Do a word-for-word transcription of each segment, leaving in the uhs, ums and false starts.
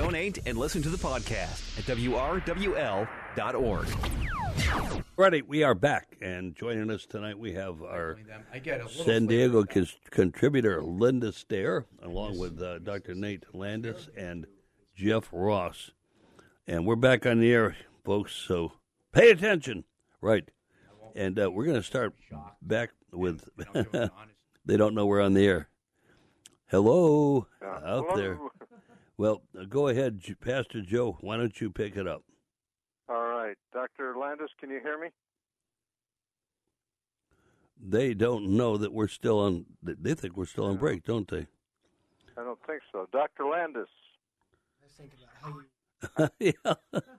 Donate and listen to the podcast at W R W L dot org. Ready, we are back, and joining us tonight we have our San Diego cons- contributor Linda Stair, along with uh, Doctor Nate Landis and Jeff Ross. And we're back on the air, folks, so pay attention. Right. And uh, we're going to start back with, they don't know we're on the air. Hello, uh, out hello. there. Well, uh, go ahead, Pastor Joe. Why don't you pick it up? All right. Doctor Landis, can you hear me? They don't know that we're still on, they think we're still on break, don't they? I don't think so. Doctor Landis. Yeah.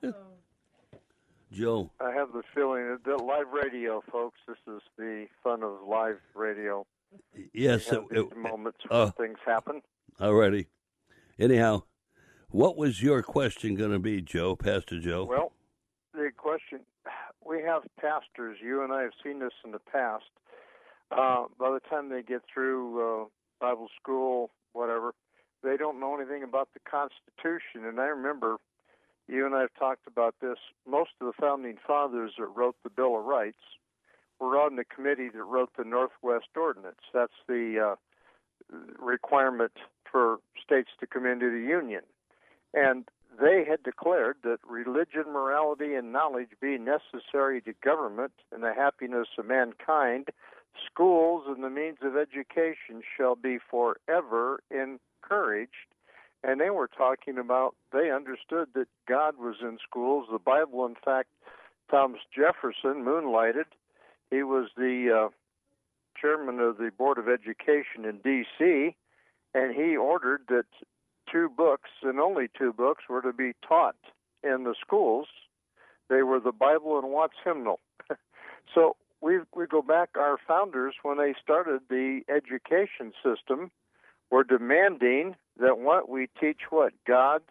Joe. I have the feeling that live radio, folks, this is the fun of live radio. Yes. It, it, moments uh, when things happen. All righty. Anyhow, what was your question going to be, Joe, Pastor Joe? Well, the question, we have pastors, you and I have seen this in the past. Uh, by the time they get through uh, Bible school, whatever, they don't know anything about the Constitution. And I remember you and I have talked about this. Most of the founding fathers that wrote the Bill of Rights were on the committee that wrote the Northwest Ordinance. That's the uh, requirement for states to come into the Union. And they had declared that religion, morality, and knowledge being necessary to government and the happiness of mankind, schools and the means of education shall be forever encouraged. And they were talking about, they understood that God was in schools. The Bible, in fact, Thomas Jefferson moonlighted. He was the uh, chairman of the Board of Education in D C, and he ordered that two books, and only two books, were to be taught in the schools. They were the Bible and Watts Hymnal. So we we go back, our founders, when they started the education system, were demanding that what we teach what? God's,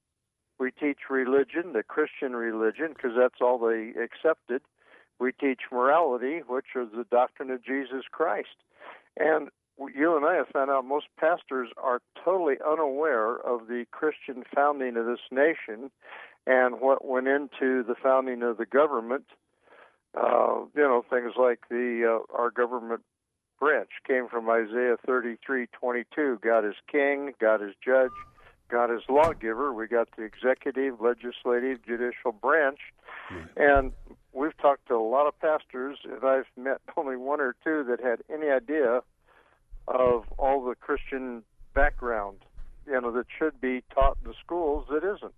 we teach religion, the Christian religion, because that's all they accepted. We teach morality, which is the doctrine of Jesus Christ. And you and I have found out most pastors are totally unaware of the Christian founding of this nation and what went into the founding of the government. Uh, you know, things like the uh, our government branch came from Isaiah thirty-three twenty-two. God is king, God is judge, God is lawgiver. We got the executive, legislative, judicial branch. And we've talked to a lot of pastors, and I've met only one or two that had any idea of all the Christian background, you know, that should be taught in the schools that isn't.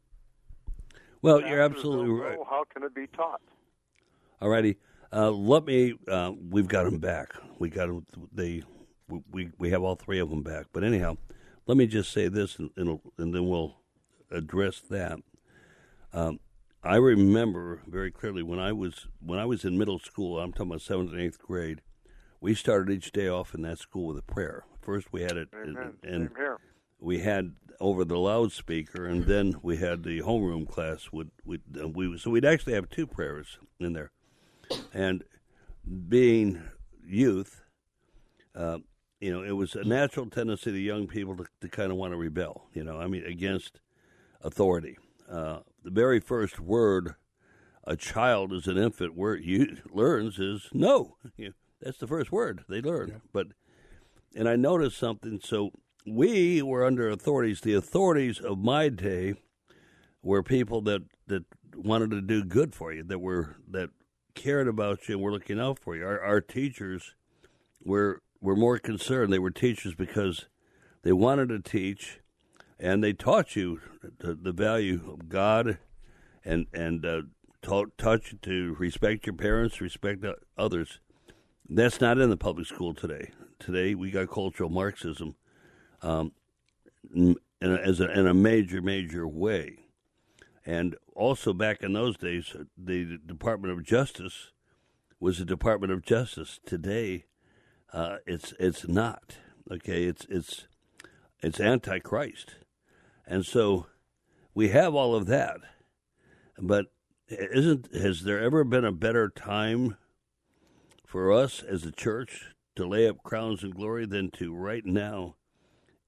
Well, Pastors you're absolutely don't right. know, how can it be taught? All righty. Uh, let me, uh, we've got them back. We got them, they, we, we have all three of them back. But anyhow, let me just say this, and, and, and then we'll address that. Um, I remember very clearly when I was when I was in middle school, I'm talking about seventh and eighth grade, we started each day off in that school with a prayer. First we had it, Amen. and, Same here. we had over the loudspeaker, and then we had the homeroom class. Would we, we so we'd actually have two prayers in there. And being youth, uh, you know, it was a natural tendency of the young people to, to kind of want to rebel, you know, I mean, against authority. Uh, the very first word a child as an infant word you, learns is no. You know, that's the first word they learn. Yeah. But, and I noticed something. So we were under authorities. The authorities of my day were people that, that wanted to do good for you, that were that cared about you and were looking out for you. Our, our teachers were were more concerned. They were teachers because they wanted to teach, and they taught you the, the value of God, and and uh, taught, taught you to respect your parents, respect others. That's not in the public school today. Today we got cultural Marxism, um, in a, as a, in a major major way. And also back in those days, the Department of Justice was the Department of Justice. Today, uh, it's it's not. Okay, it's it's it's Antichrist, and so we have all of that. But isn't has there ever been a better time for us as a church to lay up crowns and glory than to right now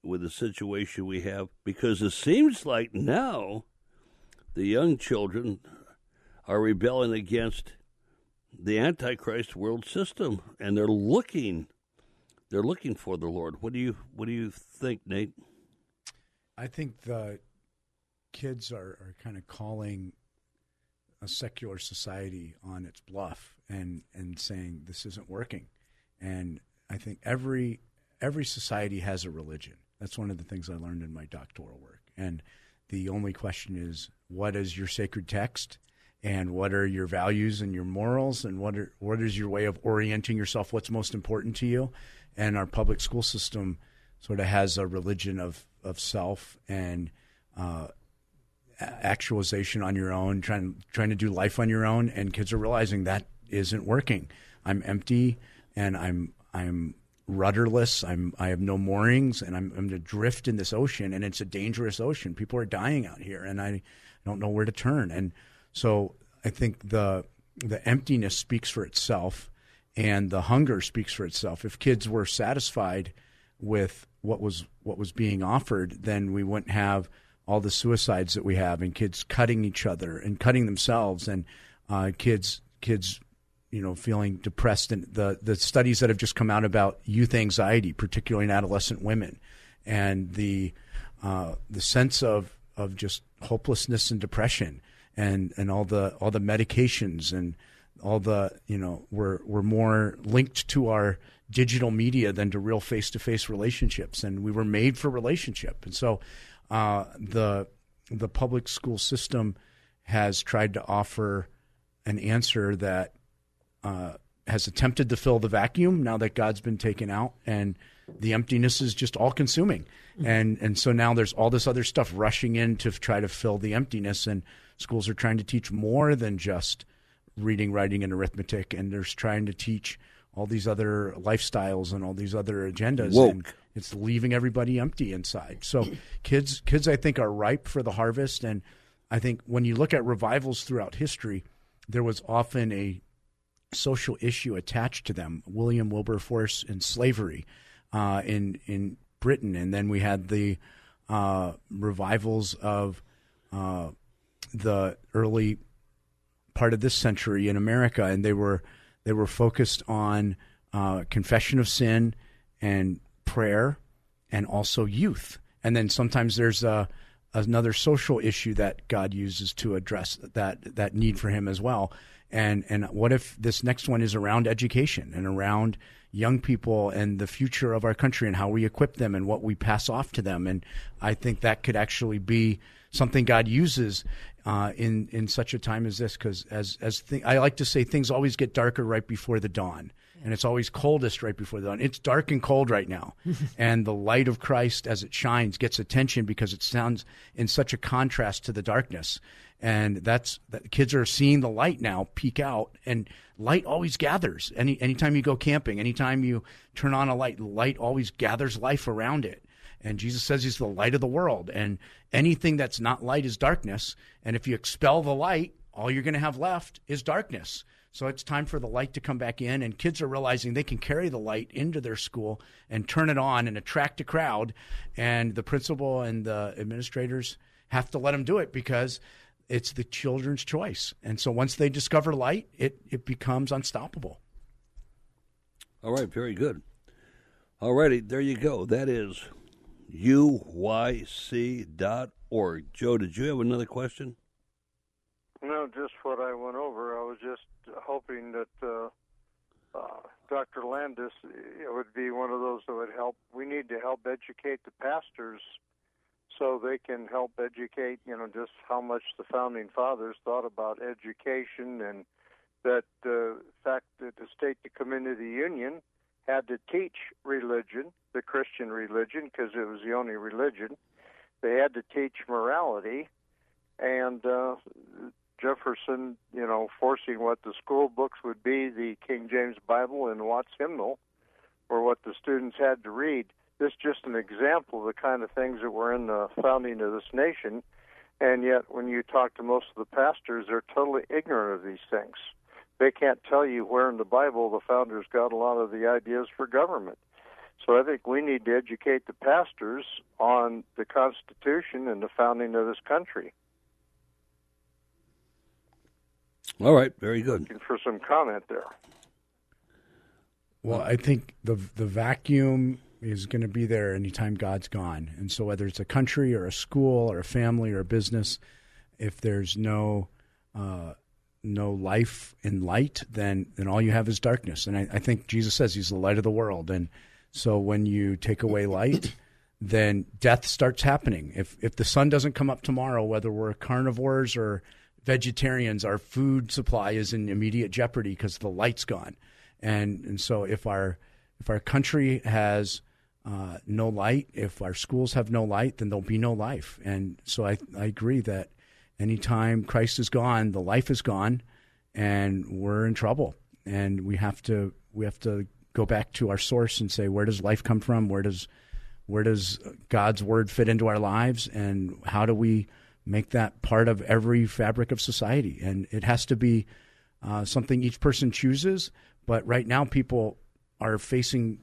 with the situation we have, because it seems like now the young children are rebelling against the Antichrist world system, and they're looking, they're looking for the Lord. What do you, what do you think, Nate? I think the kids are, are kind of calling a secular society on its bluff and, and saying this isn't working. And I think every every society has a religion. That's one of the things I learned in my doctoral work. And the only question is, what is your sacred text? And what are your values and your morals? And what are, what is your way of orienting yourself? What's most important to you? And our public school system sort of has a religion of, of self and uh, actualization on your own, trying trying to do life on your own. And kids are realizing that isn't working. I'm empty, and I'm I'm rudderless. I'm I have no moorings, and I'm I'm adrift in this ocean, and it's a dangerous ocean. People are dying out here, and I don't know where to turn. And so I think the the emptiness speaks for itself, and the hunger speaks for itself. If kids were satisfied with what was what was being offered, then we wouldn't have all the suicides that we have, and kids cutting each other and cutting themselves, and uh, kids kids. you know, feeling depressed, and the, the studies that have just come out about youth anxiety, particularly in adolescent women, and the uh, the sense of, of just hopelessness and depression, and, and all the all the medications, and all the, you know, we're we're more linked to our digital media than to real face to face relationships, and we were made for relationship, and so uh, the the public school system has tried to offer an answer that Uh, has attempted to fill the vacuum now that God's been taken out, and the emptiness is just all consuming. And and so now there's all this other stuff rushing in to try to fill the emptiness, and schools are trying to teach more than just reading, writing, and arithmetic, and they're trying to teach all these other lifestyles and all these other agendas. Woke. And it's leaving everybody empty inside. So kids, kids, I think, are ripe for the harvest. And I think when you look at revivals throughout history, there was often a social issue attached to them. William Wilberforce and slavery uh, in in Britain, and then we had the uh, revivals of uh, the early part of this century in America, and they were they were focused on uh, confession of sin and prayer, and also youth. And then sometimes there's a another social issue that God uses to address that that need for Him as well. And and what if this next one is around education and around young people and the future of our country and how we equip them and what we pass off to them? And I think that could actually be something God uses uh, in in such a time as this, because as as th- I like to say, things always get darker right before the dawn, and it's always coldest right before the dawn. It's dark and cold right now, and the light of Christ as it shines gets attention because it sounds in such a contrast to the darkness. And that's that kids are seeing the light now peek out, and light always gathers. Any anytime you go camping, anytime you turn on a light, light always gathers life around it. And Jesus says He's the light of the world, and anything that's not light is darkness. And if you expel the light, all you're going to have left is darkness. So it's time for the light to come back in, and kids are realizing they can carry the light into their school and turn it on and attract a crowd. And the principal and the administrators have to let them do it because it's the children's choice. And so once they discover light, it, it becomes unstoppable. All right, very good. All righty, there you go. That is U Y C dot org. Joe, did you have another question? No, just what I went over. I was just hoping that uh, uh, Doctor Landis would be one of those that would help. We need to help educate the pastors so they can help educate, you know, just how much the Founding Fathers thought about education, and that the uh, fact that the state to come into the Union had to teach religion, the Christian religion, because it was the only religion. They had to teach morality, and uh, Jefferson, you know, forcing what the school books would be, the King James Bible and Watts Hymnal, or what the students had to read. This is just an example of the kind of things that were in the founding of this nation, and yet when you talk to most of the pastors, they're totally ignorant of these things. They can't tell you where in the Bible the founders got a lot of the ideas for government. So I think we need to educate the pastors on the Constitution and the founding of this country. All right, very good. Looking for some comment there. Well, I think the the vacuum is going to be there anytime God's gone. And so whether it's a country or a school or a family or a business, if there's no uh, no life and light, then, then all you have is darkness. And I, I think Jesus says he's the light of the world. And so when you take away light, then death starts happening. If if the sun doesn't come up tomorrow, whether we're carnivores or vegetarians, our food supply is in immediate jeopardy because the light's gone. And and so if our if our country has uh, no light, if our schools have no light, then there'll be no life. And so I I agree that anytime Christ is gone, the life is gone, and we're in trouble. And we have to we have to go back to our source and say, where does life come from? Where does where does God's word fit into our lives? And how do we make that part of every fabric of society? And it has to be uh, something each person chooses. But right now, people are facing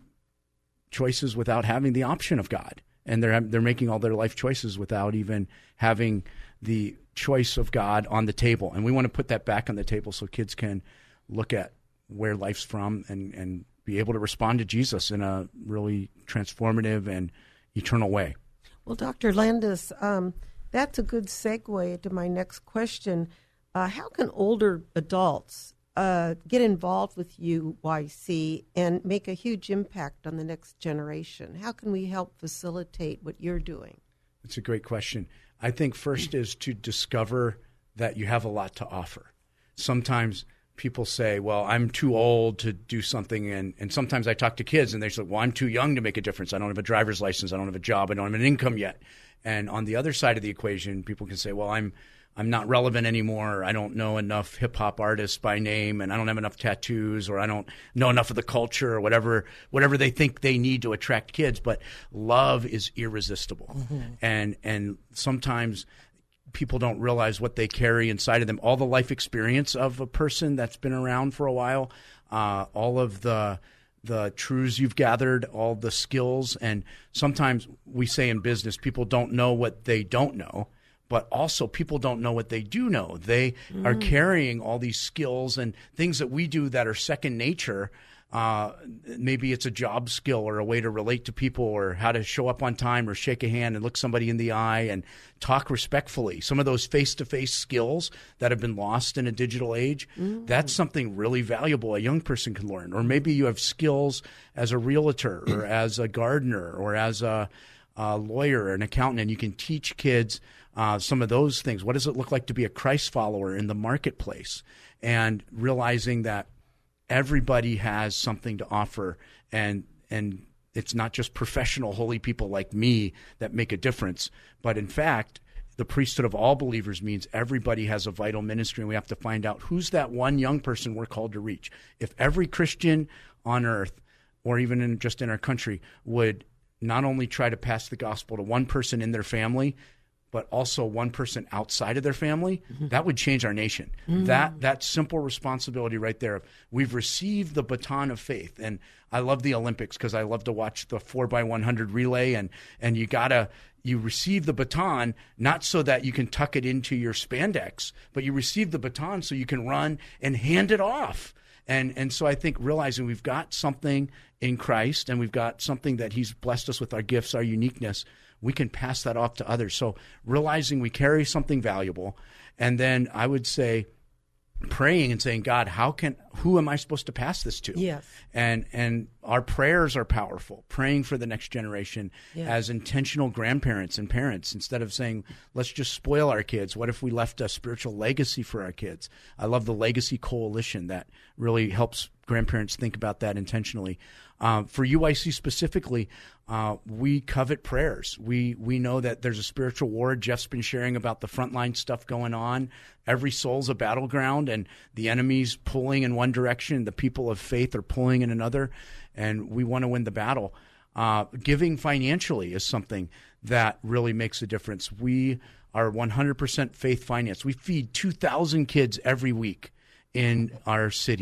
choices without having the option of God, and they're they're making all their life choices without even having the choice of God on the table. And we want to put that back on the table so kids can look at where life's from and, and be able to respond to Jesus in a really transformative and eternal way. Well, Doctor Landis, um, that's a good segue to my next question. Uh, how can older adults Uh, get involved with U Y C and make a huge impact on the next generation? How can we help facilitate what you're doing? That's a great question. I think first is to discover that you have a lot to offer. Sometimes people say, well, I'm too old to do something. And, and sometimes I talk to kids and they say, well, I'm too young to make a difference. I don't have a driver's license. I don't have a job. I don't have an income yet. And on the other side of the equation, people can say, well, I'm I'm not relevant anymore. I don't know enough hip-hop artists by name, and I don't have enough tattoos, or I don't know enough of the culture, or whatever whatever they think they need to attract kids. But love is irresistible. Mm-hmm. And and sometimes people don't realize what they carry inside of them. All the life experience of a person that's been around for a while, uh, all of the the truths you've gathered, all the skills. And sometimes we say in business, people don't know what they don't know. But also people don't know what they do know. They mm. are carrying all these skills and things that we do that are second nature. Uh, maybe it's a job skill or a way to relate to people, or how to show up on time, or shake a hand and look somebody in the eye and talk respectfully. Some of those face-to-face skills that have been lost in a digital age, mm. that's something really valuable a young person can learn. Or maybe you have skills as a realtor or as a gardener or as a, a lawyer or an accountant, and you can teach kids Uh, some of those things. What does it look like to be a Christ follower in the marketplace? And realizing that everybody has something to offer, and and it's not just professional holy people like me that make a difference, but in fact, the priesthood of all believers means everybody has a vital ministry, and we have to find out who's that one young person we're called to reach. If every Christian on earth, or even in, just in our country, would not only try to pass the gospel to one person in their family, but also one person outside of their family, mm-hmm. that would change our nation. Mm-hmm. That that simple responsibility right there. We've received the baton of faith. And I love the Olympics because I love to watch the four by one hundred relay. And, and you gotta, you receive the baton not so that you can tuck it into your spandex, but you receive the baton so you can run and hand it off. And and so I think realizing we've got something in Christ, and we've got something that he's blessed us with, our gifts, our uniqueness, we can pass that off to others. So realizing we carry something valuable, and then I would say praying and saying, God, how can, who am I supposed to pass this to? Yes. And and our prayers are powerful, praying for the next generation yes. as intentional grandparents and parents, instead of saying, let's just spoil our kids. What if we left a spiritual legacy for our kids? I love the Legacy Coalition that really helps grandparents think about that intentionally. Uh, for U I C specifically, uh, we covet prayers. We we know that there's a spiritual war. Jeff's been sharing about the frontline stuff going on. Every soul's a battleground, and the enemy's pulling in one direction. The people of faith are pulling in another, and we want to win the battle. Uh, giving financially is something that really makes a difference. We are one hundred percent faith finance. We feed two thousand kids every week in our city.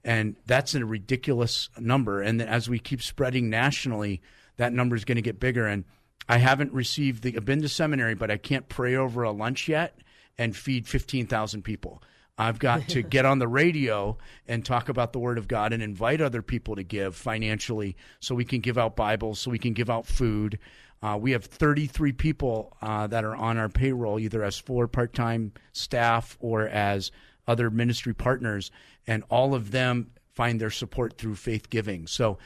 And that's a ridiculous number. And then as we keep spreading nationally, that number is going to get bigger. And I haven't received the, I've been to seminary, but I can't pray over a lunch yet and feed fifteen thousand people. I've got to get on the radio and talk about the Word of God and invite other people to give financially so we can give out Bibles, so we can give out food. Uh, we have thirty-three people uh, that are on our payroll, either as full part-time staff or as other ministry partners, and all of them find their support through faith giving. So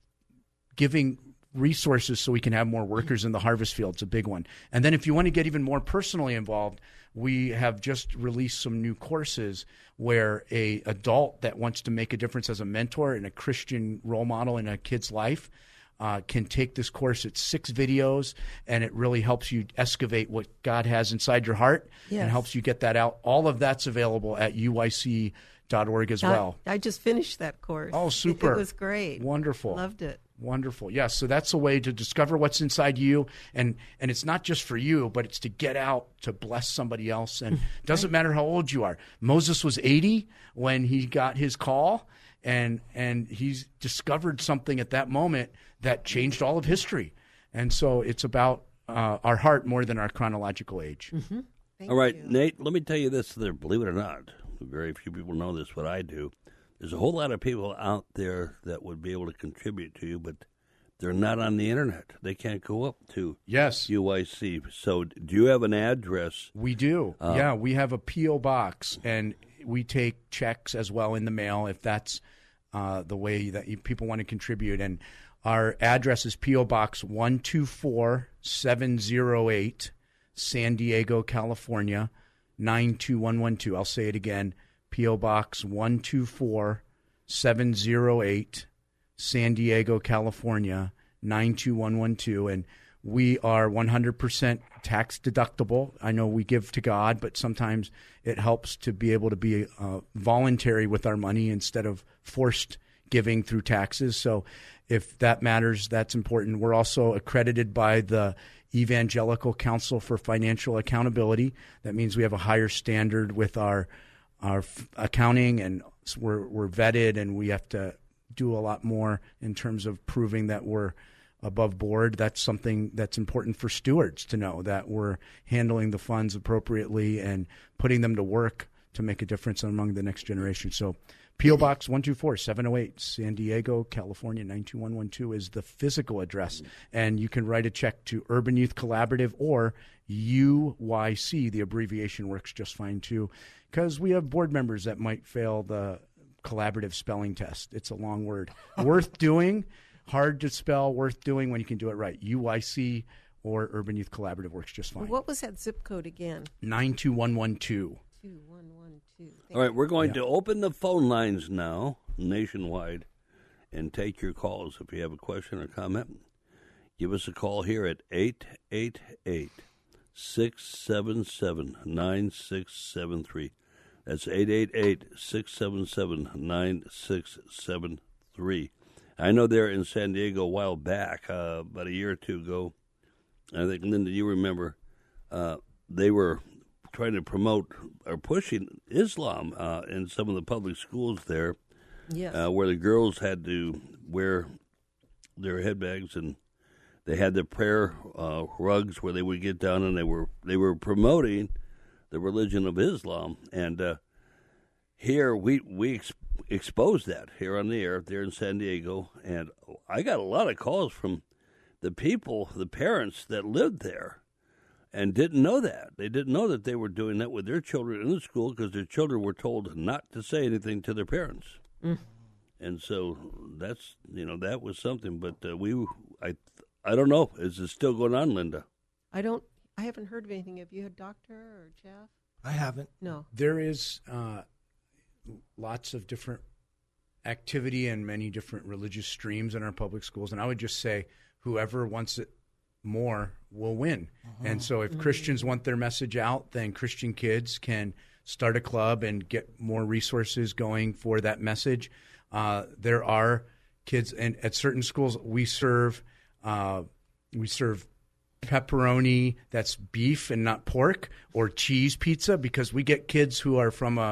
giving resources so we can have more workers in the harvest field is a big one. And then if you want to get even more personally involved, we have just released some new courses where a adult that wants to make a difference as a mentor and a Christian role model in a kid's life uh, can take this course. It's six videos, and it really helps you excavate what God has inside your heart Yes. and helps you get that out. All of that's available at U Y C dot org as I- well. I, just finished that course. Oh, It- super. It, was great. Wonderful. Loved it. Wonderful. Yes. So that's a way to discover what's inside you. And, and it's not just for you, but it's to get out to bless somebody else. And it doesn't matter how old you are. Moses was eighty when he got his call, and, and he's discovered something at that moment that changed all of history. And so it's about uh, our heart more than our chronological age. Mm-hmm. Thank All right, you. Nate, let me tell you this. There, believe it or not, very few people know this, what I do. There's a whole lot of people out there that would be able to contribute to you, but they're not on the Internet. They can't go up to Yes. U I C. So do you have an address? We do. Uh, yeah, we have a P O box, and we take checks as well in the mail if that's uh, the way that you, people want to contribute. And our address is P O Box one two four seven zero eight, San Diego, California, nine two one one two. I'll say it again. P O Box one two four seven zero eight, San Diego, California, nine two one one two. And we are one hundred percent tax deductible. I know we give to God, but sometimes it helps to be able to be uh, voluntary with our money instead of forced giving through taxes. So if that matters, that's important. We're also accredited by the Evangelical Council for Financial Accountability. That means we have a higher standard with our our f- accounting, and we're we're vetted, and we have to do a lot more in terms of proving that we're above board. That's something that's important for stewards to know, that we're handling the funds appropriately and putting them to work to make a difference among the next generation. So P O Box one two four seven zero eight, San Diego, California, nine two one one two is the physical address. And you can write a check to Urban Youth Collaborative or U Y C. The abbreviation works just fine too, because we have board members that might fail the collaborative spelling test. It's a long word. Worth doing, hard to spell, worth doing when you can do it right. U Y C or Urban Youth Collaborative works just fine. What was that zip code again? nine two one one two. two one one two. All right, we're going Yeah. to open the phone lines now nationwide and take your calls. If you have a question or comment, give us a call here at eight eight eight, six seven seven, nine six seven three. That's eight eight eight, six seven seven, nine six seven three. I know they're in San Diego a while back, uh, about a year or two ago. I think, Linda, you remember, uh, they were trying to promote or pushing Islam uh, in some of the public schools there, Yes. uh, where the girls had to wear their headbags, and they had the prayer uh, rugs where they would get down, and they were they were promoting the religion of Islam. And uh, here we we ex- exposed that here on the air there in San Diego, and I got a lot of calls from the people, the parents that lived there, and didn't know that. They didn't know that they were doing that with their children in the school, because their children were told not to say anything to their parents. Mm. And so that's, you know, that was something. But uh, we, I, I don't know. Is it still going on, Linda? I don't. I haven't heard of anything. Have you had Doctor or Jeff? I haven't. No. There is uh, lots of different activity and many different religious streams in our public schools. And I would just say whoever wants it more will win. Uh-huh. And so if Mm-hmm. Christians want their message out, then Christian kids can start a club and get more resources going for that message. Uh, there are kids, and at certain schools we serve uh, we serve pepperoni that's beef and not pork, or cheese pizza, because we get kids who are from a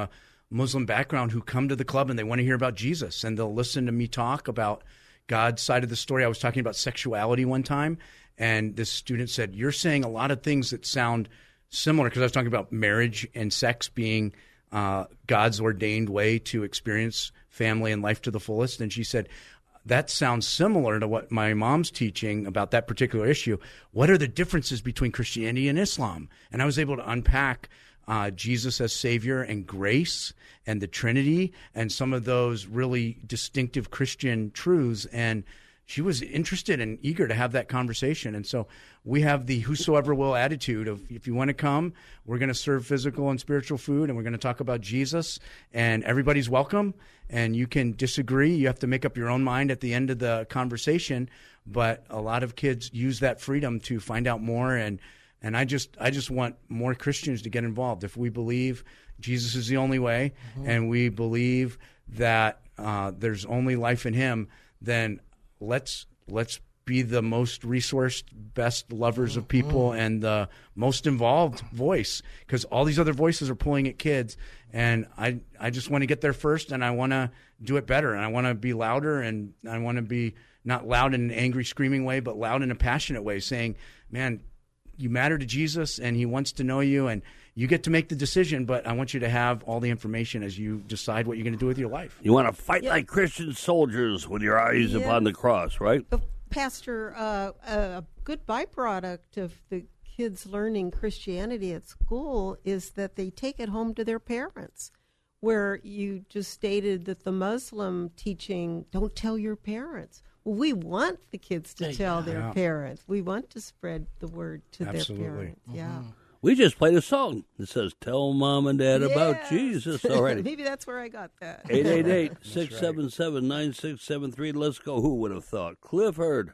Muslim background who come to the club and they want to hear about Jesus, and they'll listen to me talk about God's side of the story. I was talking about sexuality one time, and this student said, "You're saying a lot of things that sound similar," because I was talking about marriage and sex being uh, God's ordained way to experience family and life to the fullest. And she said, "That sounds similar to what my mom's teaching about that particular issue. What are the differences between Christianity and Islam?" And I was able to unpack Uh, Jesus as Savior and grace and the Trinity and some of those really distinctive Christian truths. And she was interested and eager to have that conversation. And so we have the whosoever will attitude of, if you want to come, we're going to serve physical and spiritual food, and we're going to talk about Jesus, and everybody's welcome. And you can disagree. You have to make up your own mind at the end of the conversation. But a lot of kids use that freedom to find out more. And And I just I just want more Christians to get involved. If we believe Jesus is the only way, mm-hmm. and we believe that uh, there's only life in Him, then let's let's be the most resourced, best lovers mm-hmm. of people, and the most involved voice, because all these other voices are pulling at kids. And I I just want to get there first, and I want to do it better, and I want to be louder, and I want to be not loud in an angry, screaming way, but loud in a passionate way, saying, man, you matter to Jesus, and He wants to know you, and you get to make the decision, but I want you to have all the information as you decide what you're going to do with your life. You want to fight yeah. like Christian soldiers with your eyes yeah. upon the cross, right? Uh, Pastor, uh, a good byproduct of the kids learning Christianity at school is that they take it home to their parents, where you just stated that the Muslim teaching, don't tell your parents. We want the kids to tell their yeah. parents. We want to spread the word to Absolutely. their parents. Mm-hmm. Yeah. We just played a song that says, "Tell Mom and Dad yes. about Jesus" already. Maybe that's where I got that. eight eight eight, six seven seven, nine six seven three. Let's go. Who would have thought? Clifford.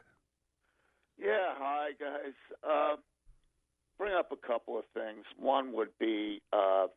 Yeah, hi, guys. Uh, bring up a couple of things. One would be uh,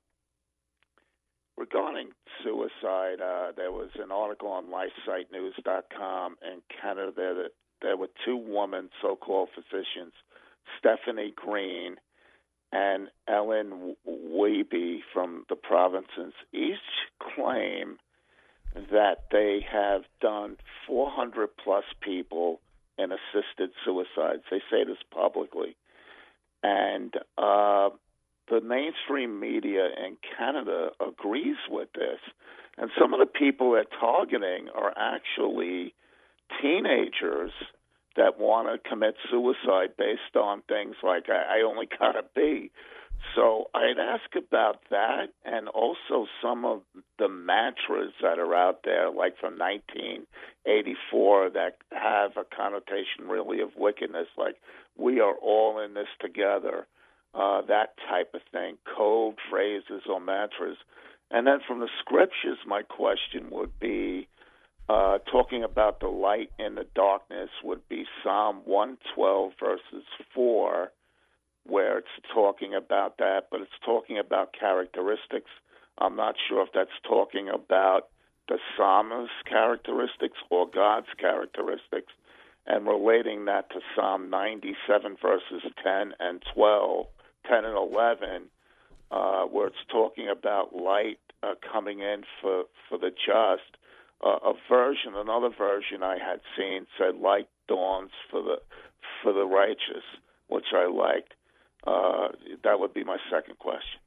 regarding suicide. Uh, there was an article on life site news dot com in Canada there that there were two women, so-called physicians, Stephanie Green and Ellen Wiebe from the provinces, each claim that they have done four hundred plus people in assisted suicides. They say this publicly. And uh, the mainstream media in Canada agrees with this. And some of the people they're targeting are actually teenagers that want to commit suicide based on things like, I, I only got to be. So I'd ask about that, and also some of the mantras that are out there, like from nineteen eighty-four, that have a connotation really of wickedness, like we are all in this together, uh, that type of thing, code phrases or mantras. And then from the scriptures, my question would be, uh, talking about the light in the darkness would be Psalm one twelve, verses four, where it's talking about that, but it's talking about characteristics. I'm not sure if that's talking about the psalmist's characteristics or God's characteristics, and relating that to Psalm ninety-seven, verses ten and twelve, ten and eleven, uh, where it's talking about light uh, coming in for, for the just. Uh, a version, another version I had seen said light dawns for the for the righteous, which I liked. Uh, that would be my second question.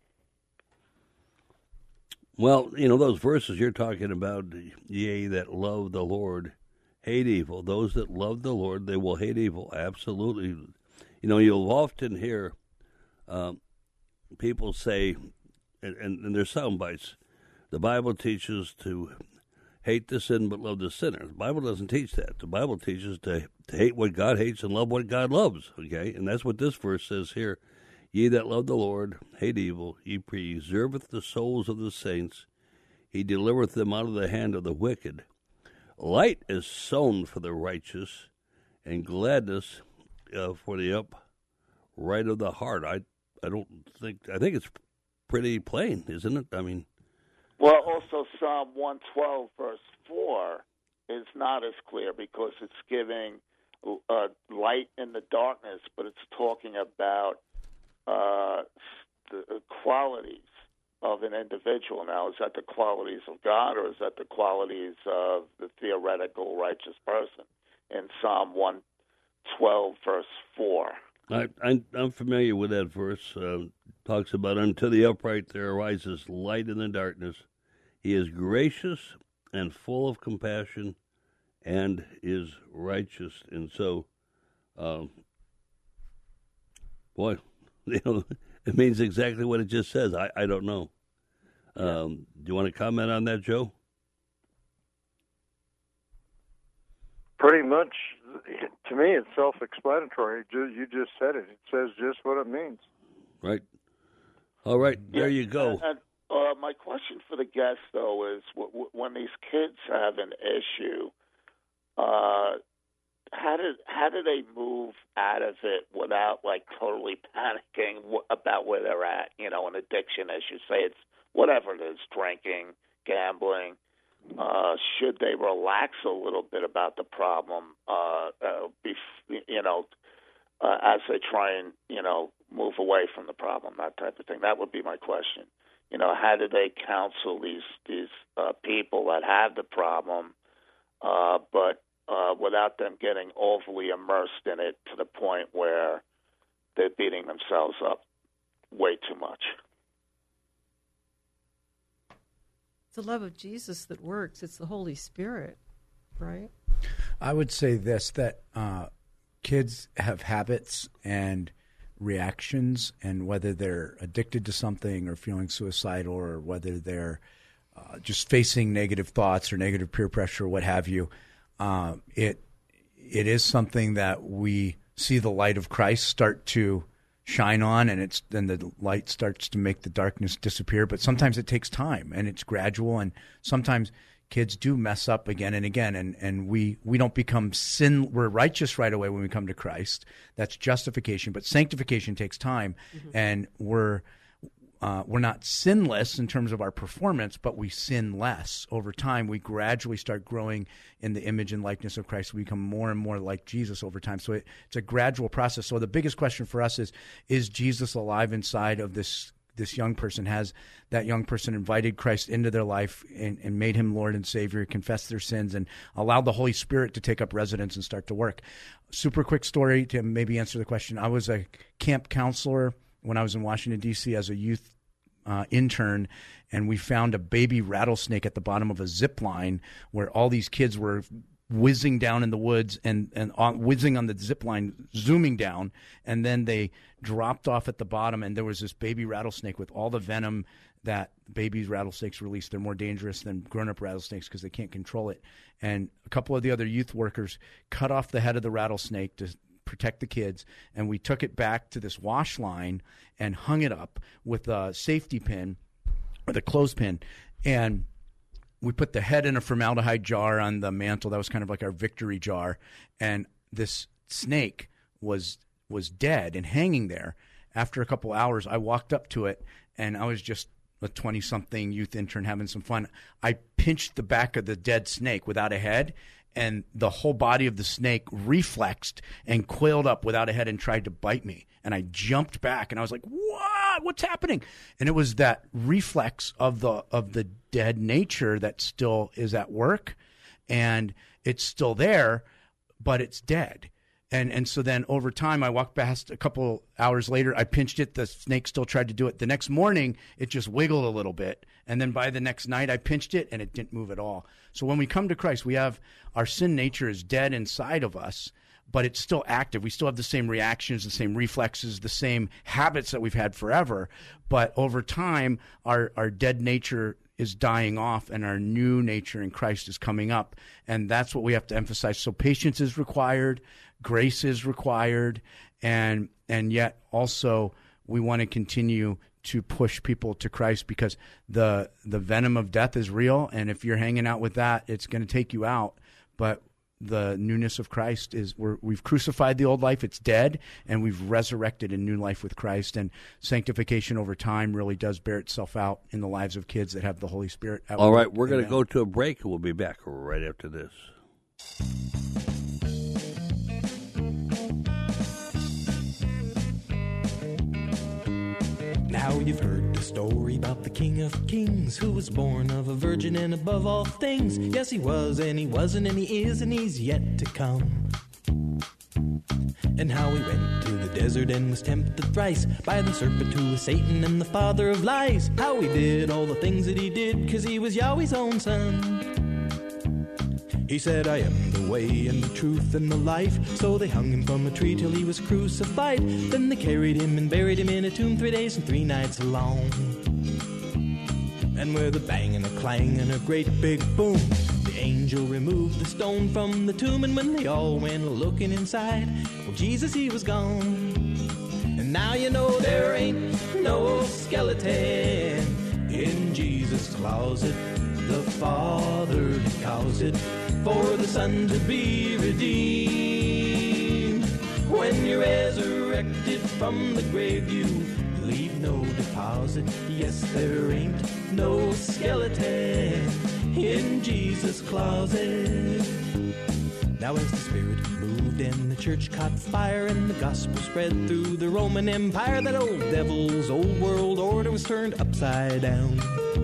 Well, you know, those verses you're talking about, ye that love the Lord, hate evil. Those that love the Lord, they will hate evil. Absolutely. You know, you'll often hear um, people say, and, and, and there's sound bites, the Bible teaches to hate the sin but love the sinner. The Bible doesn't teach that. The Bible teaches to, to hate what God hates and love what God loves, okay? And that's what this verse says here. Ye that love the Lord, hate evil. He preserveth the souls of the saints. He delivereth them out of the hand of the wicked. Light is sown for the righteous, and gladness uh, for the upright of the heart. I, I don't think, I think it's pretty plain, isn't it? I mean... Well, also Psalm one twelve, verse four, is not as clear because it's giving uh, light in the darkness, but it's talking about uh, the qualities of an individual. Now, is that the qualities of God, or is that the qualities of the theoretical righteous person in Psalm one twelve, verse four? I, I, I'm familiar with that verse. Uh, talks about, unto the upright there arises light in the darkness. He is gracious and full of compassion and is righteous. And so, um, boy, you know, it means exactly what it just says. I, I don't know. Um, do you want to comment on that, Joe? Pretty much, to me, it's self-explanatory. You just said it. It says just what it means. Right. All right, there yeah, you go. And, and, uh, my question for the guests, though, is w- w- when these kids have an issue, uh, how did how do they move out of it without like totally panicking w- about where they're at? You know, an addiction issue. Say it's whatever it is, drinking, gambling. Uh, should they relax a little bit about the problem? Uh, uh, bef- you know, uh, as they try and you know move away from the problem, that type of thing. That would be my question. You know, how do they counsel these these uh, people that have the problem, uh, but uh, without them getting overly immersed in it to the point where they're beating themselves up way too much? It's the love of Jesus that works. It's the Holy Spirit, right? I would say this, that uh, kids have habits and reactions, and whether they're addicted to something or feeling suicidal, or whether they're uh, just facing negative thoughts or negative peer pressure or what have you, uh, it it is something that we see the light of Christ start to shine on, and it's then the light starts to make the darkness disappear. But sometimes it takes time, and it's gradual, and sometimes kids do mess up again and again, and, and we, we don't become sin. We're righteous right away when we come to Christ. That's justification, but sanctification takes time, mm-hmm. and we're uh, we're not sinless in terms of our performance, but we sin less. Over time, we gradually start growing in the image and likeness of Christ. We become more and more like Jesus over time. So it, it's a gradual process. So the biggest question for us is, is Jesus alive inside of this this young person? Has that young person invited Christ into their life and, and made him Lord and Savior, confessed their sins, and allowed the Holy Spirit to take up residence and start to work? Super quick story to maybe answer the question. I was a camp counselor when I was in Washington, D C as a youth uh, intern, and we found a baby rattlesnake at the bottom of a zip line where all these kids were whizzing down in the woods and, and on, whizzing on the zip line, zooming down, and then they dropped off at the bottom, and there was this baby rattlesnake with all the venom that baby rattlesnakes release. They're more dangerous than grown-up rattlesnakes because they can't control it. And a couple of the other youth workers cut off the head of the rattlesnake to protect the kids, and we took it back to this wash line and hung it up with a safety pin, with a clothespin, and we put the head in a formaldehyde jar on the mantle. That was kind of like our victory jar. And this snake was was dead and hanging there. After a couple hours, I walked up to it, and I was just a twenty-something youth intern having some fun. I pinched the back of the dead snake without a head, and the whole body of the snake reflexed and coiled up without a head and tried to bite me. And I jumped back, and I was like, what? What's happening? And it was that reflex of the of the dead nature that still is at work, and it's still there, but it's dead. And and so then over time, I walked past a couple hours later, I pinched it. The snake still tried to do it. The next morning, it just wiggled a little bit. And then by the next night, I pinched it, and it didn't move at all. So when we come to Christ, we have our sin nature is dead inside of us, but it's still active. We still have the same reactions, the same reflexes, the same habits that we've had forever. But over time, our, our dead nature is dying off, and our new nature in Christ is coming up. And that's what we have to emphasize. So patience is required, grace is required, and and yet also we want to continue to push people to Christ, because the the venom of death is real, and if you're hanging out with that, it's going to take you out. But the newness of Christ is we're, we've crucified the old life, it's dead, and we've resurrected a new life with Christ. And sanctification over time really does bear itself out in the lives of kids that have the Holy Spirit. All right, we're going to go to a break, and we'll be back right after this. How you've heard the story about the King of Kings, who was born of a virgin and above all things. Yes, he was, and he wasn't, and he is, and he's yet to come. And how he went to the desert and was tempted thrice by the serpent who was Satan and the father of lies. How he did all the things that he did, 'cause he was Yahweh's own son. He said, I am the way and the truth and the life. So they hung him from a tree till he was crucified. Then they carried him and buried him in a tomb three days and three nights long. And with a bang and a clang and a great big boom, the angel removed the stone from the tomb. And when they all went looking inside, well, Jesus, he was gone. And now you know there ain't no skeleton in Jesus' closet. The Father caused it for the Son to be redeemed. When you're resurrected from the grave, you leave no deposit. Yes, there ain't no skeleton in Jesus' closet. Now as the Spirit moved and the church caught fire and the gospel spread through the Roman Empire, that old devil's old world order was turned upside down.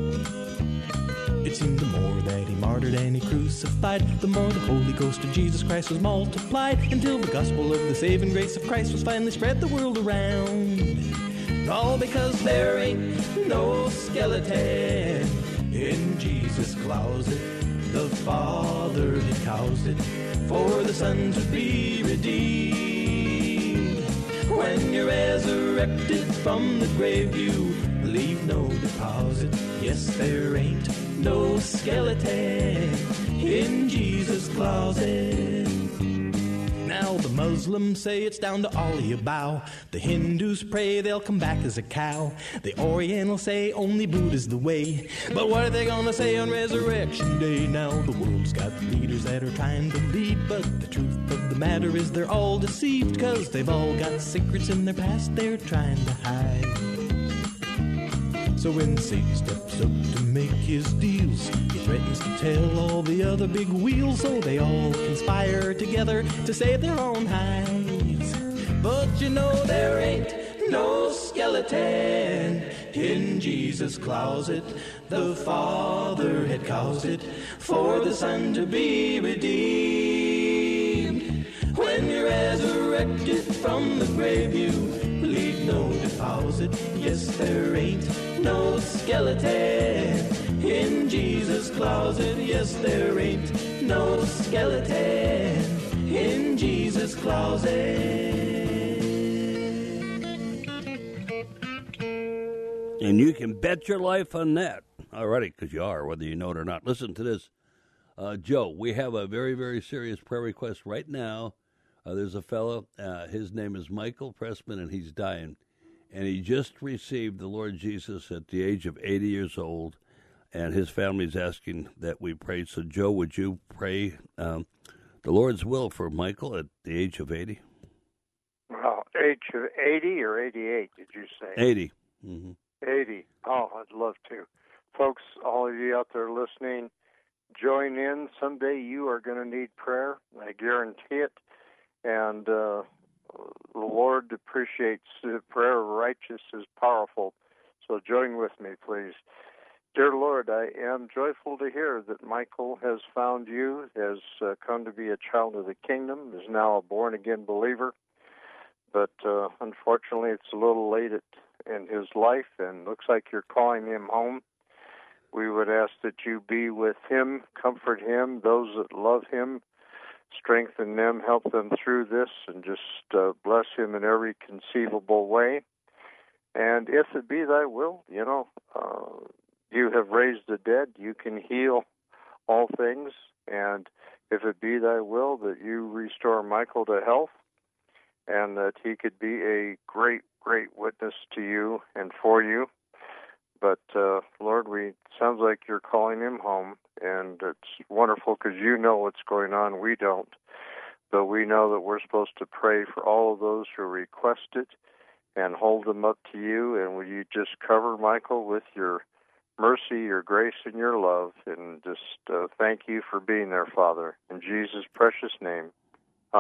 It seemed the more that he martyred and he crucified, the more the Holy Ghost of Jesus Christ was multiplied, until the gospel of the saving grace of Christ was finally spread the world around. All because there ain't no skeleton in Jesus' closet. The Father had caused it for the Son to be redeemed. When you're resurrected from the grave, you leave no deposit. Yes, there ain't no skeleton in Jesus' closet. Now the Muslims say it's down to all you bow. The Hindus pray they'll come back as a cow. The Orientals say only Buddha's the way. But what are they gonna say on Resurrection Day? Now the world's got leaders that are trying to lead, but the truth of the matter is they're all deceived, 'cause they've all got secrets in their past they're trying to hide. So when Satan steps up to make his deals, he threatens to tell all the other big wheels, so they all conspire together to save their own hides. But you know there ain't no skeleton in Jesus' closet. The Father had caused it for the Son to be redeemed. When you're resurrected from the grave, you leave no deposit. Yes, there ain't no skeleton in Jesus' closet. Yes, there ain't no skeleton in Jesus' closet. And you can bet your life on that. Alrighty, because you are, whether you know it or not. Listen to this. Uh, Joe, we have a very, very serious prayer request right now. Uh, there's a fellow, uh, his name is Michael Pressman, and he's dying. And he just received the Lord Jesus at the age of eighty years old, and his family is asking that we pray. So, Joe, would you pray um, the Lord's will for Michael at the age of eighty? Well, age of eighty or eighty-eight, did you say? eighty. Mm-hmm. eighty. Oh, I'd love to. Folks, all of you out there listening, join in. Someday you are going to need prayer. I guarantee it. And uh, the Lord appreciates the prayer. Righteous is powerful. So join with me, please. Dear Lord, I am joyful to hear that Michael has found you, has uh, come to be a child of the kingdom, is now a born-again believer. But uh, unfortunately, it's a little late at, in his life, and looks like you're calling him home. We would ask that you be with him, comfort him, those that love him, strengthen them, help them through this, and just uh, bless him in every conceivable way. And if it be thy will, you know, uh, you have raised the dead, you can heal all things, and if it be thy will that you restore Michael to health, and that he could be a great, great witness to you and for you. But, uh, Lord, we sounds like you're calling him home, and it's wonderful because you know what's going on. We don't. But we know that we're supposed to pray for all of those who request it and hold them up to you. And will you just cover Michael with your mercy, your grace, and your love, and just uh, thank you for being there, Father. In Jesus' precious name, amen.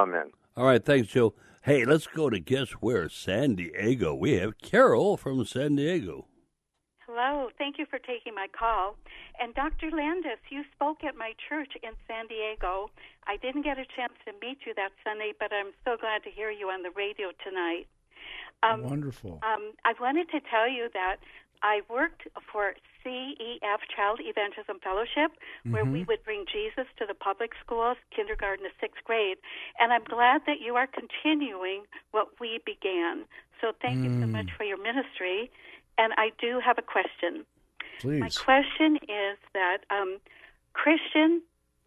All right, thanks, Joe. Hey, let's go to guess where? San Diego. We have Carol from San Diego. Hello. Thank you for taking my call. And Doctor Landis, you spoke at my church in San Diego. I didn't get a chance to meet you that Sunday, but I'm so glad to hear you on the radio tonight. Um, Wonderful. Um, I wanted to tell you that I worked for C E F, Child Evangelism Fellowship, where Mm-hmm. we would bring Jesus to the public schools, kindergarten to sixth grade. And I'm glad that you are continuing what we began. So thank you so Mm. much for your ministry. And I do have a question. Please. My question is that um, Christian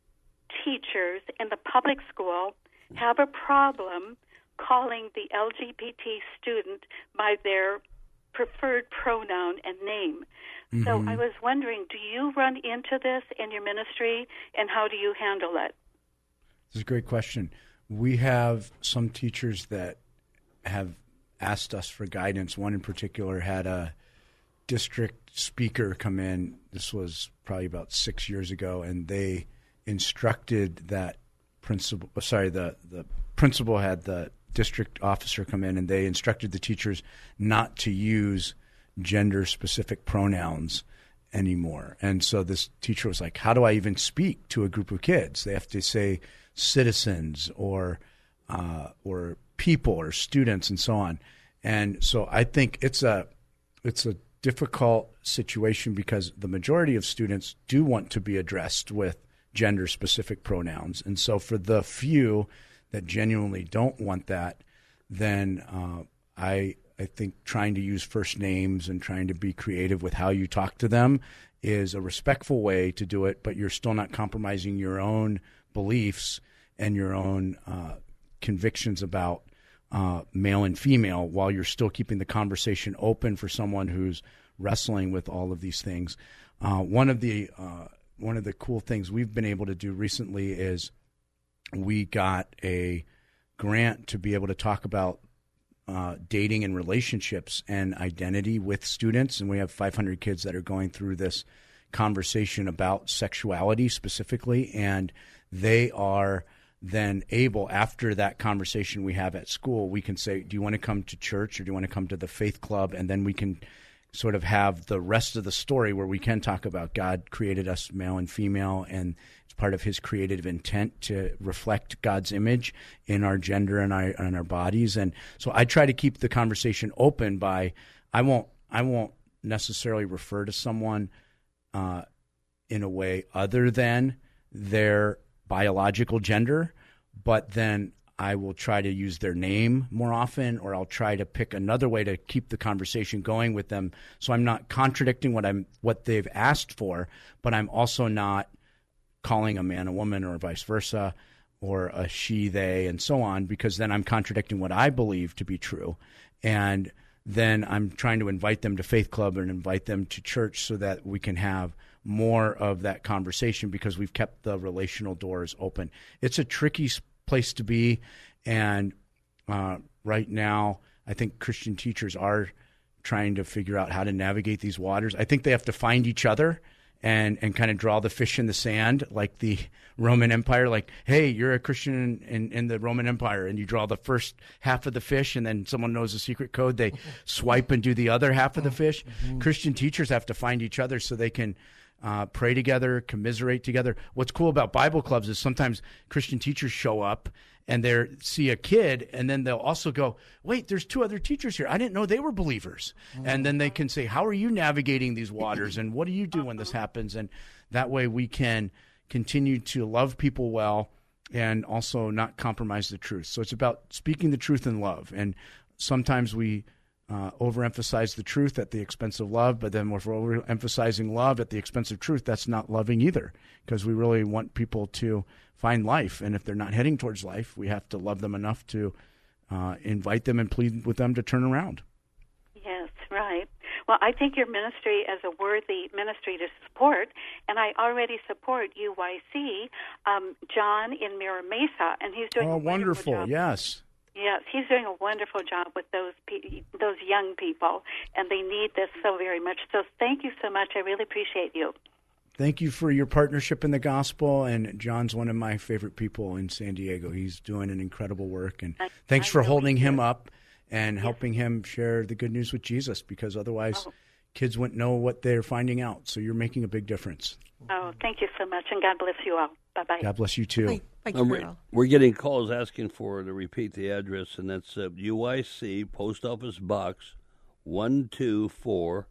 teachers in the public school have a problem calling the L G B T student by their preferred pronoun and name. Mm-hmm. So I was wondering, do you run into this in your ministry, and how do you handle it? This is a great question. We have some teachers that have asked us for guidance. One in particular had a district speaker come in. This was probably about six years ago, and they instructed that principal. Sorry, the the principal had the district officer come in, and they instructed the teachers not to use gender-specific pronouns anymore. And so this teacher was like, how do I even speak to a group of kids? They have to say citizens or uh, or people or students and so on. And so I think it's a it's a difficult situation because the majority of students do want to be addressed with gender-specific pronouns. And so for the few that genuinely don't want that, then uh, I I think trying to use first names and trying to be creative with how you talk to them is a respectful way to do it, but you're still not compromising your own beliefs and your own uh, convictions about uh, male and female while you're still keeping the conversation open for someone who's wrestling with all of these things. Uh, one of the uh, one of the cool things we've been able to do recently is we got a grant to be able to talk about uh, dating and relationships and identity with students. And we have five hundred kids that are going through this conversation about sexuality specifically. And they are then able, after that conversation we have at school, we can say, do you want to come to church or do you want to come to the faith club? And then we can sort of have the rest of the story where we can talk about God created us male and female, and it's part of his creative intent to reflect God's image in our gender and our, and our bodies. And so I try to keep the conversation open by, I won't, I won't necessarily refer to someone uh, in a way other than their biological gender, but then I will try to use their name more often, or I'll try to pick another way to keep the conversation going with them. So I'm not contradicting what I'm what they've asked for, but I'm also not calling a man a woman or vice versa, or a she, they, and so on, because then I'm contradicting what I believe to be true. And then I'm trying to invite them to Faith Club and invite them to church so that we can have more of that conversation because we've kept the relational doors open. It's a tricky place to be, and uh, right now I think Christian teachers are trying to figure out how to navigate these waters. I think they have to find each other and and kind of draw the fish in the sand like the Roman Empire, like, hey, you're a Christian in, in the Roman Empire, and you draw the first half of the fish, and then someone knows the secret code, they swipe and do the other half of the fish. Mm-hmm. Christian teachers have to find each other so they can Uh, pray together, commiserate together. What's cool about Bible clubs is sometimes Christian teachers show up and they see a kid, and then they'll also go, wait, there's two other teachers here. I didn't know they were believers. Mm-hmm. And then they can say, how are you navigating these waters, and what do you do when this happens? And that way we can continue to love people well and also not compromise the truth. So it's about speaking the truth in love. And sometimes we Uh, overemphasize the truth at the expense of love, but then if we're overemphasizing love at the expense of truth, that's not loving either, because we really want people to find life. And if they're not heading towards life, we have to love them enough to uh, invite them and plead with them to turn around. Yes, right. Well, I think your ministry is a worthy ministry to support, and I already support U Y C, um, John in Mira Mesa, and he's doing oh, a wonderful, wonderful job. Yes. Yes, he's doing a wonderful job with those pe- those young people, and they need this so very much. So thank you so much. I really appreciate you. thank you for your partnership in the gospel. And John's one of my favorite people in San Diego. He's doing an incredible work. And I, thanks I for really holding do. him up and Yes. helping him share the good news with Jesus, because otherwise Oh. kids wouldn't know what they're finding out. So you're making a big difference. Oh, thank you so much, and God bless you all. Bye-bye. God bless you too. Bye, bye, Um, we're, Carol. we're getting calls asking for to repeat the address, and that's uh, U I C Post Office Box one two four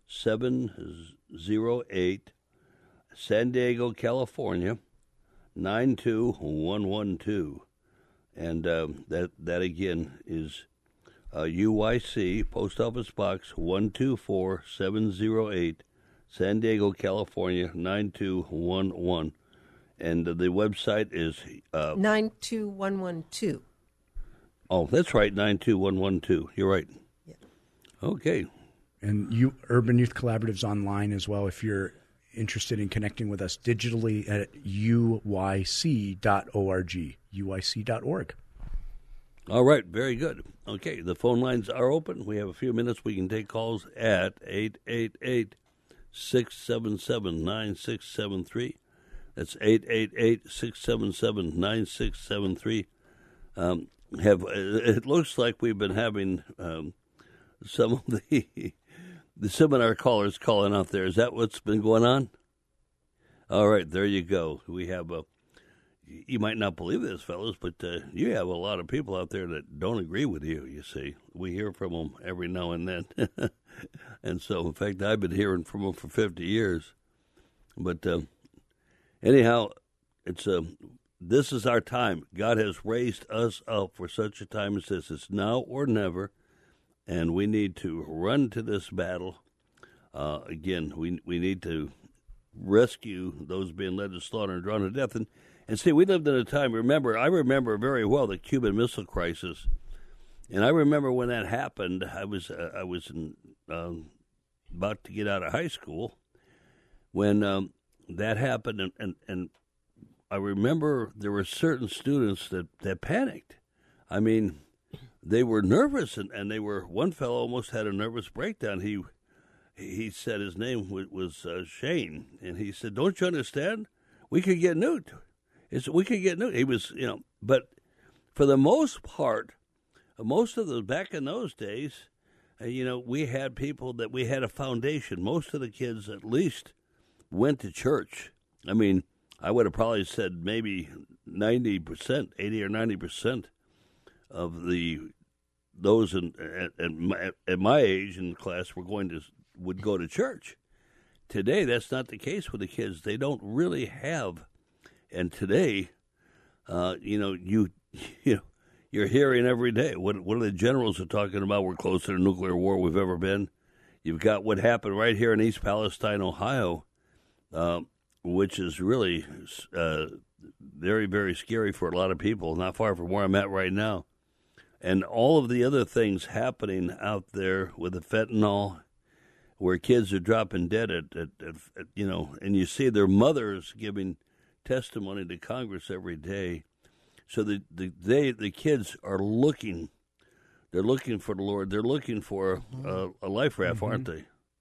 seven zero eight, San Diego, California nine two one one two, and um, that that again is uh, U I C Post Office Box one two four seven zero eight, San Diego, California nine two one one. And the website is uh, nine two one one two. oh, that's right, nine two one one two. You're right. Yeah. Okay. And you, Urban Youth Collaborative's online as well if you're interested in connecting with us digitally at U Y C dot org, U Y C dot org. All right. Very good. Okay. The phone lines are open. We have a few minutes. We can take calls at eight eight eight, six seven seven, nine six seven three. That's eight eight eight, six seven seven, nine six seven three. Um, have it looks like we've been having um, some of the the seminar callers calling out there. Is that what's been going on? All right, there you go. We have a. You might not believe this, fellas, but uh, you have a lot of people out there that don't agree with you. You see, we hear from them every now and then, and so in fact, I've been hearing from them for fifty years. But uh, anyhow, it's a. Uh, this is our time. God has raised us up for such a time as this. It's now or never, and we need to run to this battle. Uh, again, we we need to rescue those being led to slaughter and drawn to death. And, and see, we lived in a time, remember, I remember very well the Cuban Missile Crisis. And I remember when that happened, I was uh, I was in, um, about to get out of high school when um, that happened, and, and, and I remember there were certain students that, that panicked. I mean, they were nervous, and, and they were. One fellow almost had a nervous breakdown. He he said his name was, was uh, Shane, and he said, "Don't you understand? We could get nuked. It's we could get nuked." He was, you know, but for the most part, most of the back in those days, uh, you know, we had people that we had a foundation. Most of the kids, at least, went to church. I mean, I would have probably said maybe ninety percent, eighty or ninety percent of the those in, at, at, my, at my age in class were going to would go to church. Today, that's not the case with the kids. They don't really have, and today, uh, you know, you you know, you're hearing every day what what are the generals are talking about? We're closer to nuclear war we've ever been. You've got what happened right here in East Palestine, Ohio, uh, which is really uh, very, very scary for a lot of people, not far from where I'm at right now. And all of the other things happening out there with the fentanyl, where kids are dropping dead at, at, at, at you know, and you see their mothers giving testimony to Congress every day. So the, the, they, the kids are looking, they're looking for the Lord. They're looking for a, a life raft, Mm-hmm. aren't they?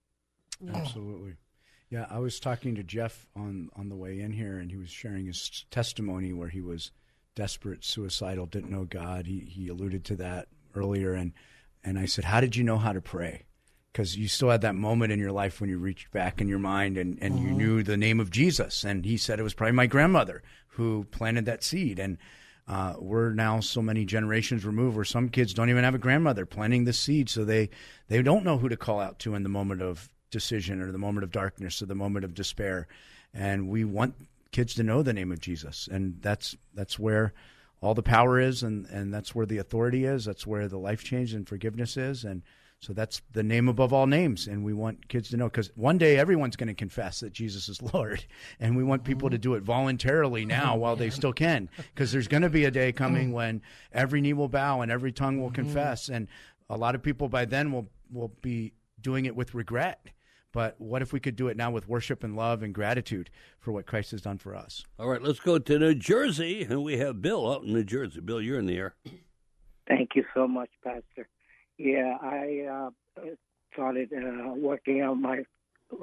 Absolutely. Yeah, I was talking to Jeff on, on the way in here, and he was sharing his testimony where he was desperate, suicidal, didn't know God. He he alluded to that earlier, and, and I said, how did you know how to pray? Because you still had that moment in your life when you reached back in your mind and, and you knew the name of Jesus. And he said it was probably my grandmother who planted that seed. And uh, we're now so many generations removed where some kids don't even have a grandmother planting the seed, so they, they don't know who to call out to in the moment of decision or the moment of darkness or the moment of despair. And we want kids to know the name of Jesus, and that's that's where all the power is, and, and that's where the authority is. That's where the life change and forgiveness is. And so that's the name above all names, and we want kids to know, because one day everyone's going to confess that Jesus is Lord, and we want people to do it voluntarily now while they still can, because there's going to be a day coming when every knee will bow and every tongue will confess, and a lot of people by then will will be doing it with regret. But what if we could do it now with worship and love and gratitude for what Christ has done for us? All right, let's go to New Jersey, and we have Bill out in New Jersey. Bill, you're in the air. Thank you so much, Pastor. Yeah, I uh, started uh, working on my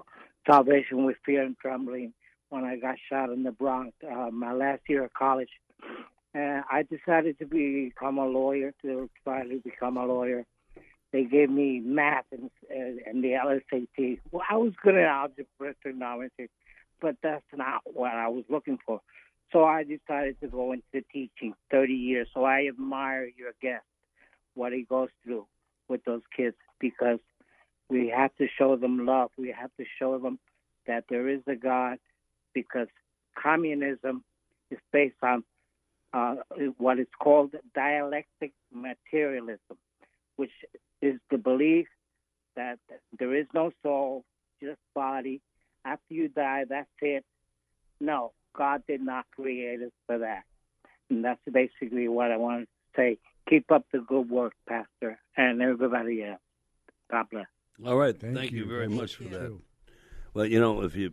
salvation with fear and trembling when I got shot in the Bronx, uh, my last year of college. And I decided to become a lawyer, to try to become a lawyer. They gave me math and, and the L S A T. Well, I was good at algebra, trigonometry, but that's not what I was looking for. So I decided to go into teaching, thirty years. So I admire your guest, what he goes through with those kids, because we have to show them love. We have to show them that there is a God, because communism is based on uh, what is called dialectic materialism, which is the belief that there is no soul, just body. After you die, that's it. No, God did not create us for that. And that's basically what I wanted to say. Keep up the good work, Pastor, and everybody else. God bless. All right. Thank Thank, you. you very Thank much you. for that. Well, you know, if you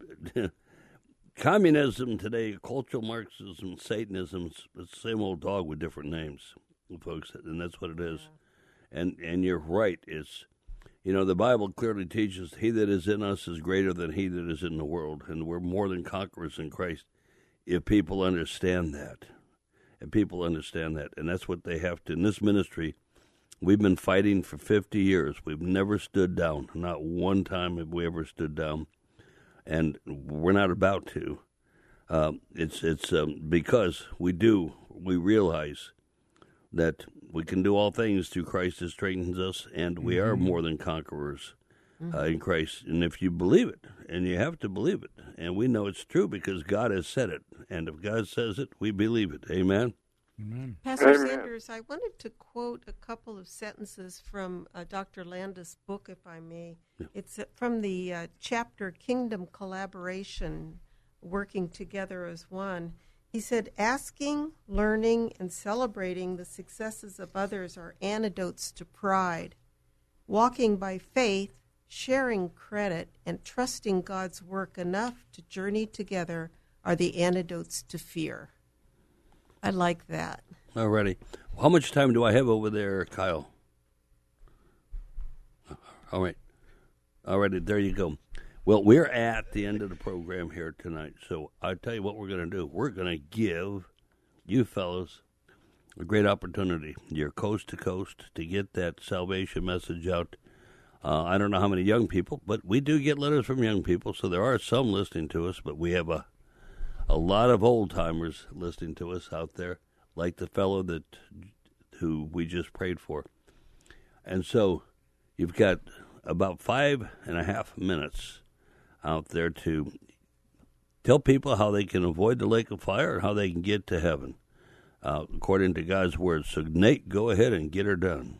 communism today, cultural Marxism, Satanism, it's the same old dog with different names, folks, and that's what it is. And and you're right. It's, you know, the Bible clearly teaches, he that is in us is greater than he that is in the world, and we're more than conquerors in Christ if people understand that. And people understand that, and that's what they have to. In this ministry, we've been fighting for fifty years. We've never stood down. Not one time have we ever stood down, and we're not about to. Um, it's it's um, because we do, we realize that we can do all things through Christ that strengthens us, and we mm-hmm. are more than conquerors mm-hmm. uh, in Christ. And if you believe it, and you have to believe it, and we know it's true because God has said it, and if God says it, we believe it. Amen? Amen. Pastor Amen. Sanders, I wanted to quote a couple of sentences from uh, Doctor Landis' book, if I may. Yeah. It's uh, from the uh, chapter Kingdom Collaboration, Working Together as One. He said, asking, learning, and celebrating the successes of others are antidotes to pride. Walking by faith, sharing credit, and trusting God's work enough to journey together are the antidotes to fear. I like that. All righty. How much time do I have over there, Kyle? All right. All righty, there you go. Well, we're at the end of the program here tonight, so I'll tell you what we're going to do. We're going to give you fellows a great opportunity. You're coast to coast to get that salvation message out. Uh, I don't know how many young people, but we do get letters from young people, so there are some listening to us, but we have a a lot of old-timers listening to us out there, like the fellow that who we just prayed for. And so you've got about five and a half minutes out there to tell people how they can avoid the lake of fire and how they can get to heaven, uh, according to God's word. So, Nate, go ahead and get her done.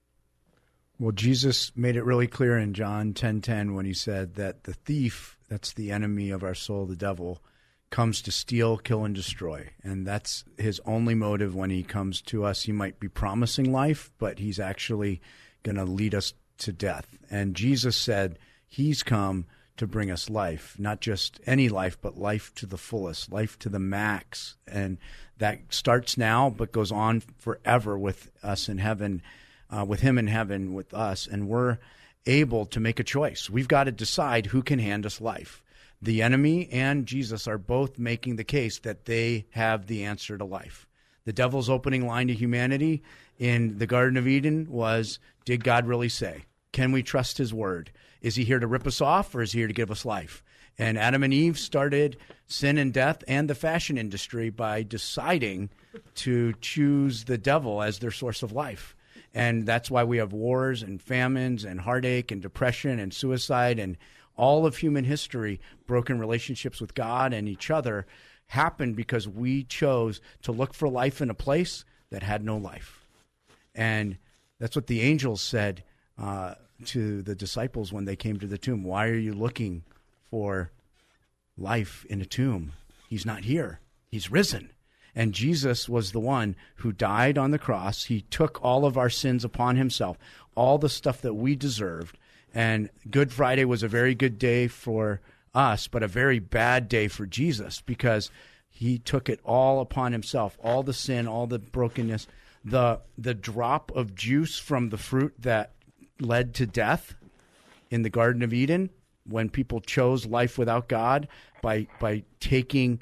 Well, Jesus made it really clear in John ten ten when he said that the thief, that's the enemy of our soul, the devil, comes to steal, kill, and destroy. And that's his only motive when he comes to us. He might be promising life, but he's actually going to lead us to death. And Jesus said he's come to bring us life, not just any life, but life to the fullest, life to the max. And that starts now, but goes on forever with us in heaven, uh, with him in heaven with us. And we're able to make a choice. We've got to decide who can hand us life. The enemy and Jesus are both making the case that they have the answer to life. The devil's opening line to humanity in the Garden of Eden was, did God really say? Can we trust his word? Is he here to rip us off, or is he here to give us life? And Adam and Eve started sin and death and the fashion industry by deciding to choose the devil as their source of life. And that's why we have wars and famines and heartache and depression and suicide, and all of human history, broken relationships with God and each other, happened because we chose to look for life in a place that had no life. And that's what the angels said uh, to the disciples when they came to the tomb. Why are you looking for life in a tomb? He's not here. He's risen. And Jesus was the one who died on the cross. He took all of our sins upon himself, all the stuff that we deserved. And Good Friday was a very good day for us, but a very bad day for Jesus, because he took it all upon himself, all the sin, all the brokenness, the the drop of juice from the fruit that led to death in the Garden of Eden. when people chose life without God by by taking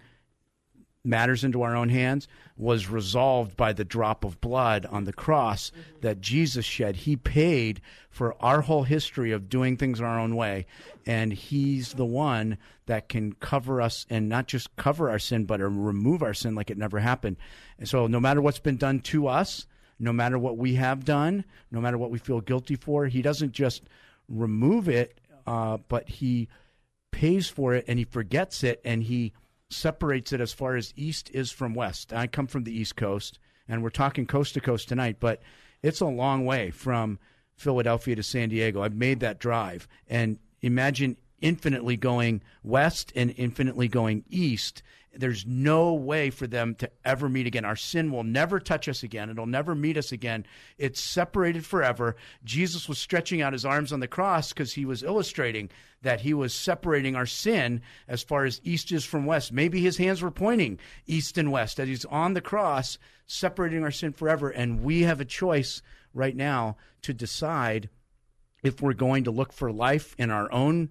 matters into our own hands was resolved by the drop of blood on the cross mm-hmm. that Jesus shed. He paid for our whole history of doing things our own way, and he's the one that can cover us, and not just cover our sin, but remove our sin like it never happened. And so no matter what's been done to us, no matter what we have done, no matter what we feel guilty for, he doesn't just remove it, uh, but he pays for it, and he forgets it, and he separates it as far as east is from west. I come from the East Coast, and we're talking coast to coast tonight, but it's a long way from Philadelphia to San Diego. I've made that drive, and imagine infinitely going west and infinitely going east. There's no way for them to ever meet again. Our sin will never touch us again. It'll never meet us again. It's separated forever. Jesus was stretching out his arms on the cross because he was illustrating that he was separating our sin as far as east is from west. Maybe his hands were pointing east and west, that he's on the cross separating our sin forever. And we have a choice right now to decide if we're going to look for life in our own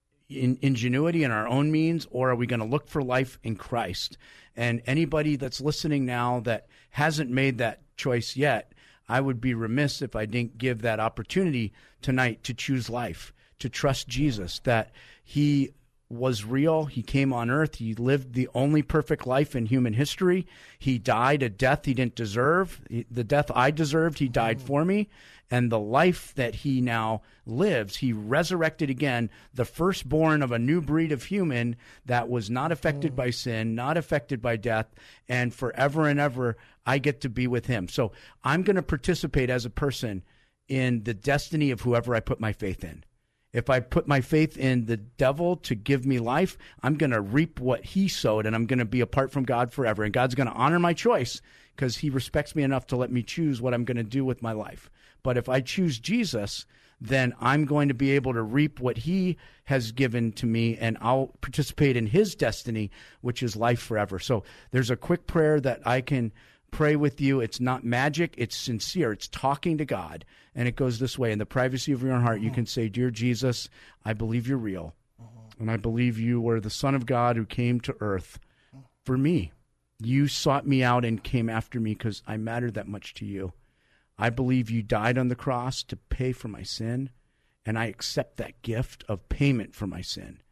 in ingenuity in our own means, or are we going to look for life in Christ? And anybody that's listening now that hasn't made that choice yet, I would be remiss if I didn't give that opportunity tonight to choose life, to trust Jesus, that he was real. He came on earth. He lived the only perfect life in human history. He died a death he didn't deserve. The death I deserved, he died for me. And the life that he now lives, he resurrected again, the firstborn of a new breed of human that was not affected by sin, not affected by death, and forever and ever I get to be with him. So I'm going to participate as a person in the destiny of whoever I put my faith in. If I put my faith in the devil to give me life, I'm going to reap what he sowed, and I'm going to be apart from God forever. And God's going to honor my choice because he respects me enough to let me choose what I'm going to do with my life. But if I choose Jesus, then I'm going to be able to reap what he has given to me, and I'll participate in his destiny, which is life forever. So there's a quick prayer that I can pray with you. It's not magic. It's sincere. It's talking to God. And it goes this way. In the privacy of your own heart, you can say, Dear Jesus, I believe you're real. And I believe you were the Son of God who came to earth for me. You sought me out and came after me because I mattered that much to you. I believe you died on the cross to pay for my sin, and I accept that gift of payment for my sin.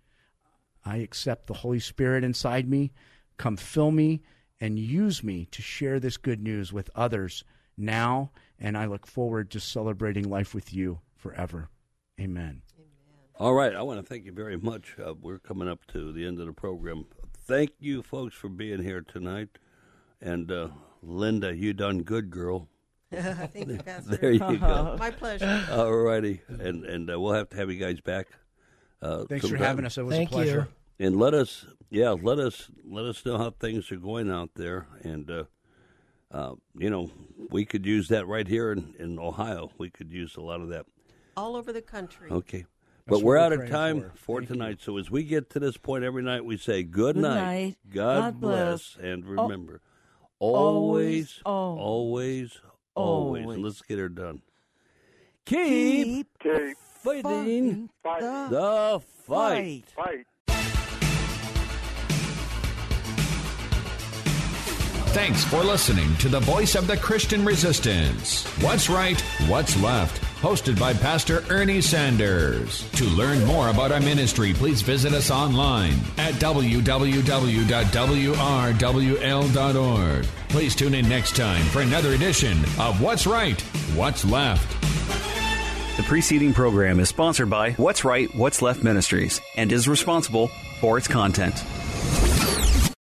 I accept the Holy Spirit inside me. Come fill me and use me to share this good news with others now, and I look forward to celebrating life with you forever. Amen. All right. I want to thank you very much. Uh, we're coming up to the end of the program. Thank you, folks, for being here tonight. And uh, Linda, you done good, girl. Thank you, Pastor. There you go. My pleasure. All righty. And, and uh, we'll have to have you guys back. Uh, Thanks for sometime. having us. It was Thank a pleasure. you. And let us, yeah, let us let us know how things are going out there. And, uh, uh, you know, we could use that right here in, in Ohio. We could use a lot of that. All over the country. Okay. That's But we're what out we're of praying time for. for, Thank tonight. So as we get to this point every night, we say good, Good night. night. God, God bless. bless. And Oh, remember, always, always, always, always, always. let's get her done. Keep, Keep fighting fight, the fight. fight. Thanks for listening to the Voice of the Christian Resistance. What's Right, What's Left? Hosted by Pastor Ernie Sanders. To learn more about our ministry, please visit us online at w w w dot w r w l dot org. Please tune in next time for another edition of What's Right, What's Left. The preceding program is sponsored by What's Right, What's Left Ministries and is responsible for its content.